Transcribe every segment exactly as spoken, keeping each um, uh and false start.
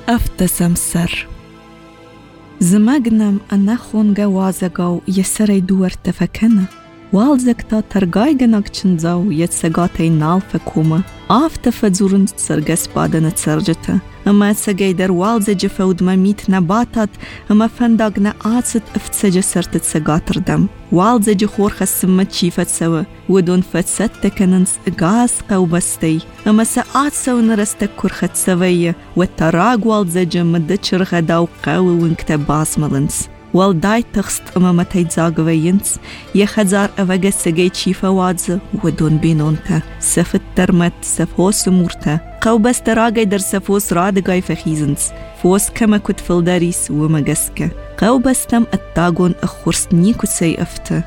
أفتسم سر زمجنم أنخون جوازجو يسري دور تفكنا والزكتا ترجايجنك تشنزاو يتسجاتي نالفكوما آفتفت زورن تسرجس بعدنا تسرجته أما تسجيدر والزج فود ما ميت نباتات أما فندقنا آتت افتسج سرت تسجاتر دم والزج خور خسمت شيفت سوا ودون فتست تكننس غاز قوبستي أما ساعات سو نرستك كرخت سوية والتراج والزج مدتشر غداو قوي ونكتب باسملنس والداي تخست أما متى زاغوينس يخزار أفجس سجيت شيفا وادز ودون بينونتا سفت ترمت سفوس مورتا قوبس تراجي در سفوس رادقاي فخيزنس فوس كما كنت فلداريس ومجسكا قوبس تم التاغون أخورس نيكو سيئفتا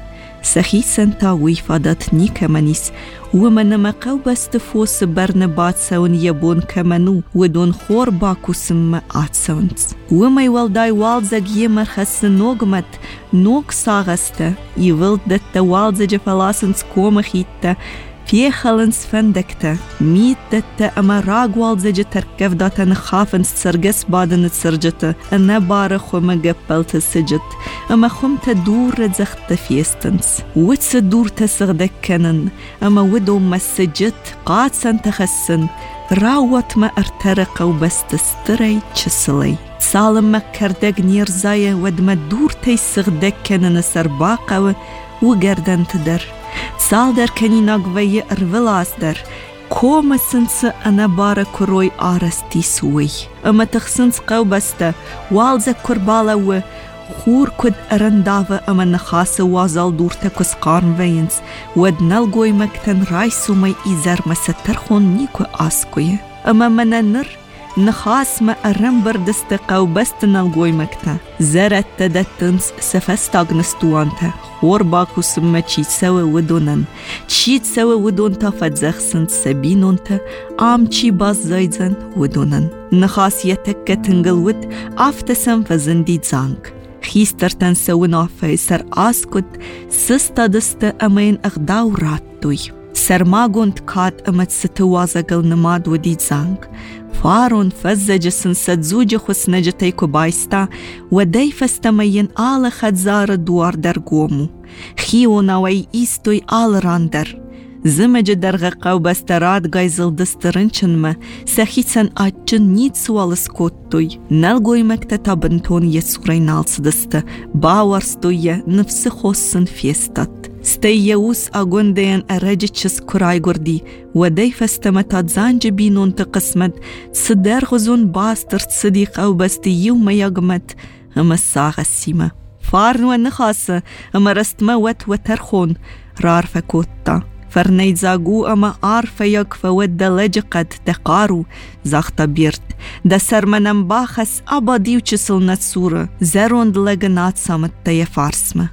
سخيسن تاوي فادت نيكا منيس ومنما قوبس تفوس برنبات سون يبون كمنو ودون خور باكو سم آتسونس وما يوالداي والزاق يمر خس نوغمت نوغ ساغستا يولدت والزاج فلاسنس كومخيتا في خلنس فندكتا ميت دتا أما راق والزاج تركف داتا نخافنس تسرقس بعدن تسرجتا أنا بارخ وما قبلت السجت أما خمت دور رزخت فيستنس وتس دور تسغدكنن أما ودو ما السجت قاتسن تخسن راوت ما ارترق وبس تستري تشسلي سالم ما كردق نيرزايا ود ما دور تيسغدكنن سرباقا وقردن تدر سال در کنی ناگوی ارولاس در کوم سنس انا بارا کروی آرستی سوی اما تخسنس قوبسته والزا کربالا و خور کد ارنداوه اما نخاس وازال دور تکس قارن وینس ود نلگوی مکتن رایسو می ایزر مستر خون نیکو آسکوی اما من نر نخاس ما ارم بردست قوبست نلگوی مکتا زرت تدتنس سفستاغنستوانته خور باكو سما تشيت سوا ودونن تشيت سوا ودون تافت زخسن سبينون تا عام تشي باز زايدزن ودونن نخاس يتكا تنقلود آفتسم فزندي زانك خيسترتن سوين آفاي سر آسكت سستا دست أمين أغداو راتوي سر ما قنت كات أمت ستوازقل نماد ودي زانك فارون فزج سنسد زوج خسنجتيكو بايستا ودي فستمين آل خدزار دوار در قومو خيو ناوي إيستوي آل راندر زمج درغ قوبستراد غايزل دسترنچن ما سخيتسن آجن نيت سوال سكوتوي نلغوي مكتا بنتون يسوري نالس دست باورستوية نفس خوصن فيستات ستيوس أغوندين أرجتشس كراي غردي ودي فستمتات زانج بينون تقسمت صدر غزون باستر صديق أو بستي يوم يغمت أما الساغة السيمة فارن ونخاصة أما رستما وت وترخون رار فكوتا فرنيت زاغو أما عارفة يقف ود لجقت دقارو زاختا بيرت دا سرمنم باخس أباديو چسل نتسورة زرون دلغنات سامت تايا فارسمة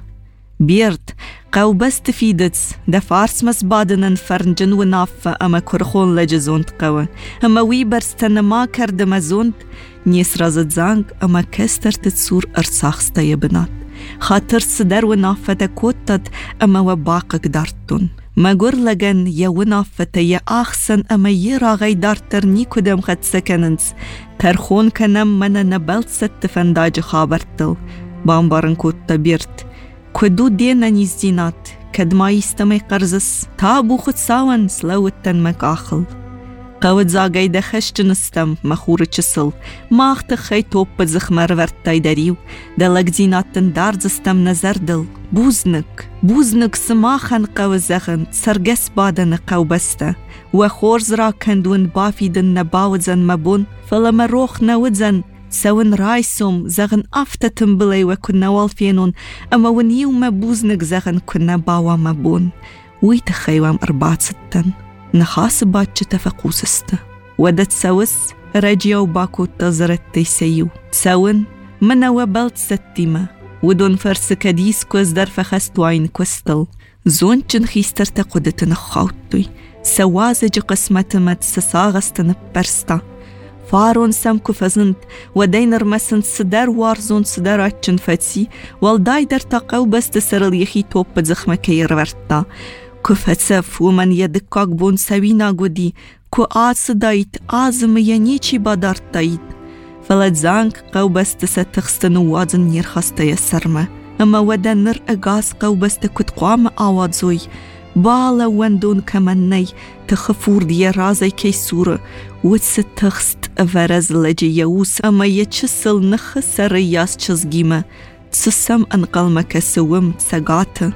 بيرت قوبست فيدتس دا فارسمس بادنن فرنجن ونافة أما كرخون لجزونت قوة أما ويبرستن ما كرد مزونت نيس رازت زانج أما كستر تتسور أرساخس تايا بنات خاطر صدر ونافة كوتت أما وباقك دارتون ما قر لغن يا ونافة تايا آخسن أما يرا غيدارتر نيكو دم خد سكننس ترخون كنم منا نبلت ست فنداج خابرتل بامبارن كوتا بيرت كدو دينا نيزدينات كد ما يستمي قرزس تابو خد ساون سلوتن مك آخل قوت زاقاي دخشت نستم مخور چسل ماخت خي توب بزخ مرورت تايداريو دلق زيناتن دارزستم نزردل بوزنك بوزنك سماخن قو زغن سرگس بادن قو بسته وخورز را كندون بافيدن نباوزن مبون فلما روخ نودزن سون رايسوم زغن أفتتن بلي وكنا والفينون أما ونيو مبوزنك زغن كنا باوا مبون ويتخيوام أربعة ستن نخاس باتش تفقوسستا ودت سوس رجيو باكو تزرت تيسيو سون منا وبلت ستيمة ودون فرس كديس كوز در فخست وين كوستل زون چن خيستر تقودتن خاوتوي سوازج قسمتمت سساغستن برستا فارون سمكو فزنت ودينر مسن صدر وارزون صدر اتشن فتسي والداي در تاقو بست سرل يخي توب بزخمة كير ورتا كفتسف ومن يدكاك بون سوينا قدي كو آت صدايت آزم ينيچي بادارت دايت فلد زانك قو بست ستخستن وادن نير خسته يسرمه اما ودا نر اقاس قو بست كت قوام آواد زوي بالا وندون كمني تخفور دي رازي كي سورة وتس تخست افرز لجي يوس اما يتشسل نخس رياس چزگيمه تسسم انقلمك سوم تساقاته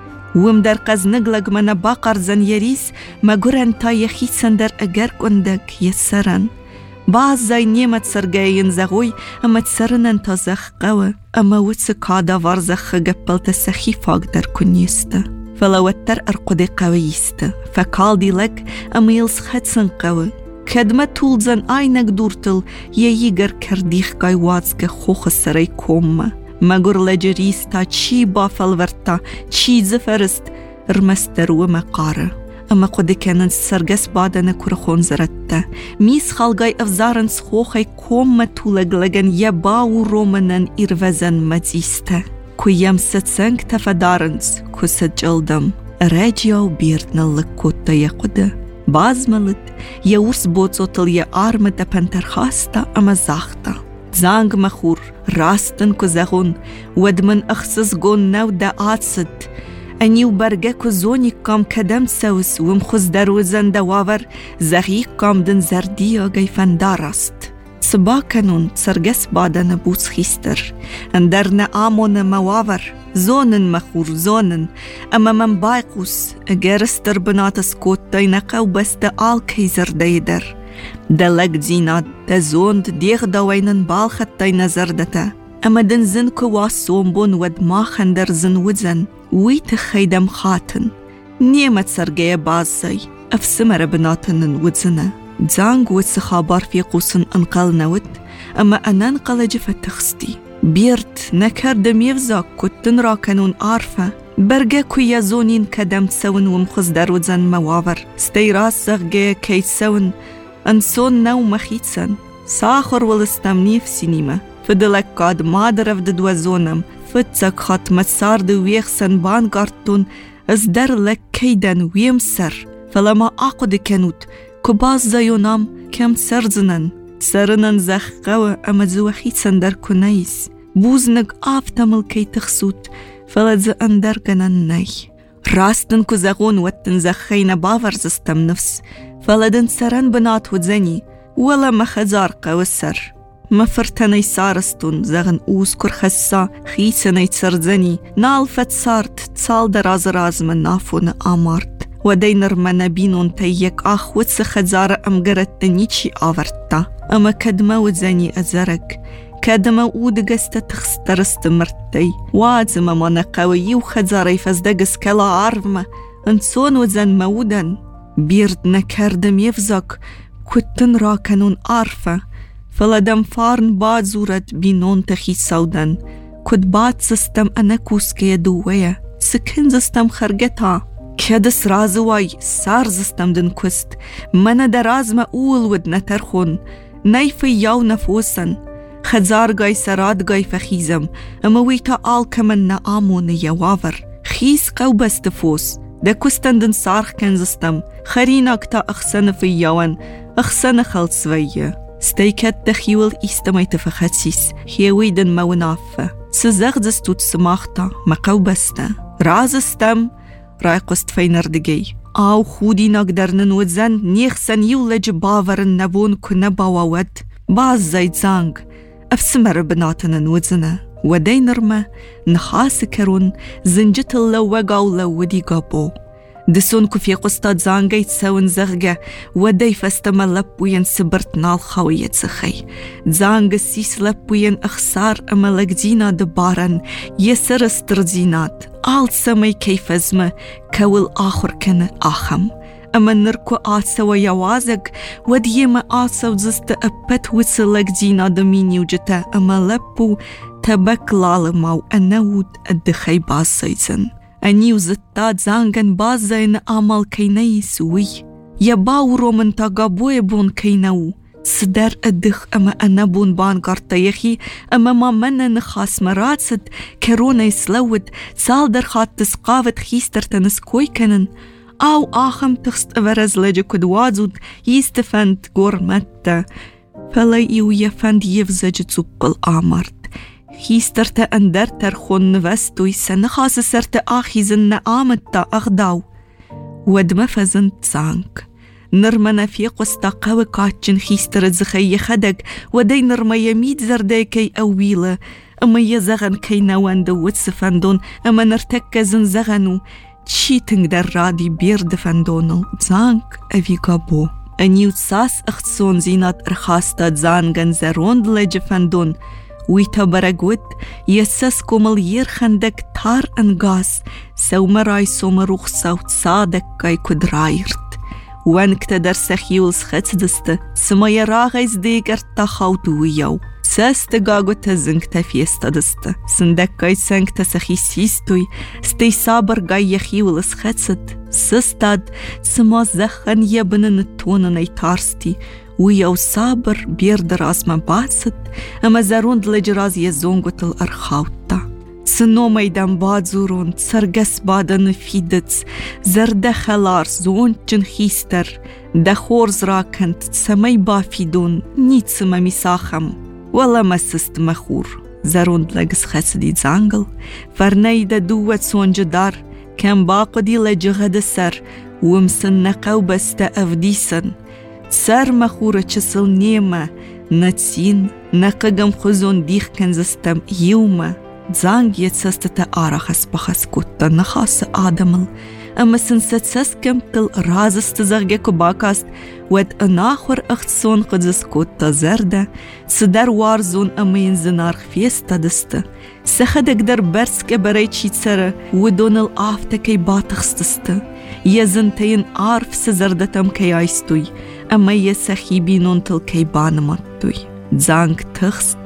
وم در قز نقلق من باقر زن يريس ما قرن تا يخيسن در اگر كندك يسرن باز زي نيمت سرگاين زغوي اما تسرنن تا زخ قوة اما وتس كادا وارزخ قبل تسخي فاق در كنيسته فلوتر ارقدي قويسته فكالدي لك اما يلس خدسن قوة كدما تولزن اينك دورتل ييگر كرديخ قاي واتسك خوخ سري كومه مگر لجريس تا چي بافل ورتا چي زفرست رمستر ومقاره اما قد كانن سرگس بادن كرخون زرتا ميس خالقاي افزارن سخوخي كوم تولغلغن يباو رومنن إروزن مزيسته كو يمست سنگ تفدارنس كو سجلدم راجيو بيردن لكوتا يقوده بازملت يورس بوتسوتل يا آرمة پنترخاستا اما زاختا زانگ مخور راستن كو زغون ودمن اخصص گون نو دا آتست انيو برگه كو زوني قام كدم سوس ومخز دروزن دواور زغيق قام دن زرديا گيفن داراست سبا كنون سرگس بادن بوس خيستر اندرن آمون مواور زونن مخور زونن اما من بايقوس اگرستر بناتس كوت دينقا وبست آل كيزر ديدر دلق زينات دزوند ديغ دوينن بالخط دين زردتا اما دن زن كواس صومبون ود ما خندر زن وزن ويت خيدم خاتن نيمت سرگية بازي افسمر بناتن وزنه زانگ وتس خابار في قوسن انقل نوت اما انان قلج فتخستي بيرت نكر دميفزاك كتن راكنون عارفة برگه كويا زونين كدم تسون ومخز دروزن موافر ستيراس زغجه كي تسون انسون نو مخيتسن ساخر والستمني في سينما فدلك قاد مادرف ددوزونم فتسك خاتمت سارد ويخسن بان قارتون ازدر لك كيدن ويمسر فلما اقود كنوت كباز زيونام كم سرزنن سرنن زخ قوة اما زوخيتسن در كنايس بوزنك آفتمل كي تخسوت فلز اندر گنن ني راستن كو زغون واتن زخين باورزستم نفس فلدن سرن بنات وزني ولا مخزار قوسر مفرتني سارستون زغن اوز كرخسا خيسني تسرزني نالفت سارت تسال دراز راز من نافون آمارت ودينر من بينون تيك آخ وتس خزار امگرت نيچي آورتا اما كدما وزني ازرق كدما ودقست تخسترست مرتي وازما من قوي وخزاري فزدقس كلا عرمة انسون وزن مودن بيرد نكردم يفزك كتن راكنون عارفة فلدم فارن باد زورت بينون تخي سودن كد باد سستم انكوس كي دوية سكن زستم خرگتا كدس رازواي سار زستم دن كست من دراز ما اول ود نترخون نيفي يو نفوسن خزار گاي سراد گاي فخيزم اما ويتا آل كمن نآمون يوافر خيس قو بستفوس دا كستن دن سارخ كنزستم خريناك تا اخسن في يوان اخسن خلص ويه ستيكت دخيول استماي تفخاتسيس هيويدن مونافة سزغزستو تسماختا مقو بستا رازستم رايقست فينردگي آو خودي نقدرن وزن نيخسن يولج باورن نبون كنبا وود باز زيد زانگ افسمر بناتن وزنه ودينرما نخاس كرون زنجت اللو وقاو لو ودي قابو دسون كفي قستاد زانگي تساون زغجة ودي فاستمل لبوين سبرت نال خوية سخي زانگ سيس لبوين اخسار اما لقدينا دبارن يسر استرزينات آل سمي كيف ازمه كول آخر كان آخم اما نركو آتسا ويوازق وديما آتسا وزست أبت وصلك دينا دميني وجتا اما لبو تبك لالماو انود الدخي باز سيزن انيو زتاد زانگن باز زين آمال كيني سوي يباو رومن تاقابوي بون كينو سدر الدخ اما انا بون بان قرطيخي اما ما من نخاس مرات سد كورونا يسلود سال در خات تسقافت خيستر تنسكوي كنن او آخم تخست افرز لجه كدوازود يستفند غورمتا فلی او یفند یفزج زوبل آمرد خیسترت اندر ترخون نوستوی سنخاس سرت آخیزن نعامت تا اغداو ودم فزن تزانک نرمنا في قستا قوي كاتشن خيستر زخي خدق ودي نرما يميد زردي كي أويلة أما يزغن كي نواندو وتسفندون أما نرتكزن زغنو تشي تنقدر رادي بيرد فندونو زانك أفي قابو أنيو تساس اختصون زينات ارخاستا زانغن زروند لجي فندون ويتا برقود يسس كومل يرخندك تار انغاس سو مراي سومروخ سوت صادك كاي كدرايرت وان كتدر سخيولس خدست سما راغيز ديگر تخاوتو ويو سست غاغو تزنك تفيست دست سندك كاي سنك تسخي سيستوي ستي صابر غاي يخيولس خدست سستاد سما زخن يبنن التونن اي تارستي ويو صابر بيردر اسما باسد اما زاروند لجراز يزونغوت الارخاوتا سنو ميدان بادزورون سرگس بادن فيدتس زرده خلار زون جن خيستر دخورز راكنت سمي بافيدون نيت سما مساخم ولا مسست مخور زاروند لگس خسدي زانگل فرنايدا دوت سون جدار كان باقدي لجغد سر ومسن نقو بستا افديسن سر مخورة چسل نيمة نتسين نقگم خزون ديخ كنزستم يومة زانگ يتسستتا آرخس بخس كوتا نخاس آدمل اما سنست سسكم تل راز استزغيكو باكاست ود اناخور اختصون قدس كوتا زرده سدر وارزون اما ينزنار خفيستا دسته سخدك در برسك برای چی سره ودون الافته كي باتخستسته يزنتين عارف سزردتم كي آيستوي اما يسخي بينون تل كي بانماتوي زانگ تخست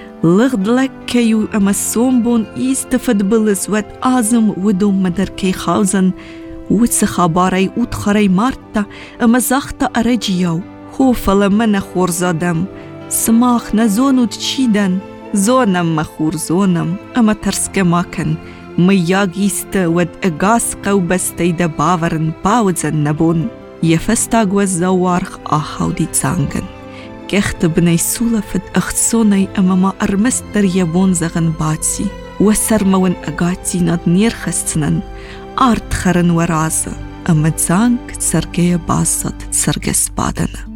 لغدلك كيو اما سومبون يستفد بلس ود آزم ودوم مدر كي خاوزن وتسخاباري وتخري مارتا اما زختا ارجيو خوف لما نخور زادم سماخ نزونو تشيدن زونم مخور زونم اما ترسك ماكن مياغيست ود اغاس قوبستي دا باورن باوزن نبون يفستاغ وزوارخ آخاو دي زانگن كخت بني سولفت اختصوني اما ما ارمستر يبون زغن باتسي وسرمون اغاتي ناد نيرخستنن آرت خرن ورازة اما تزانگ تسرگي باسط تسرگس بادن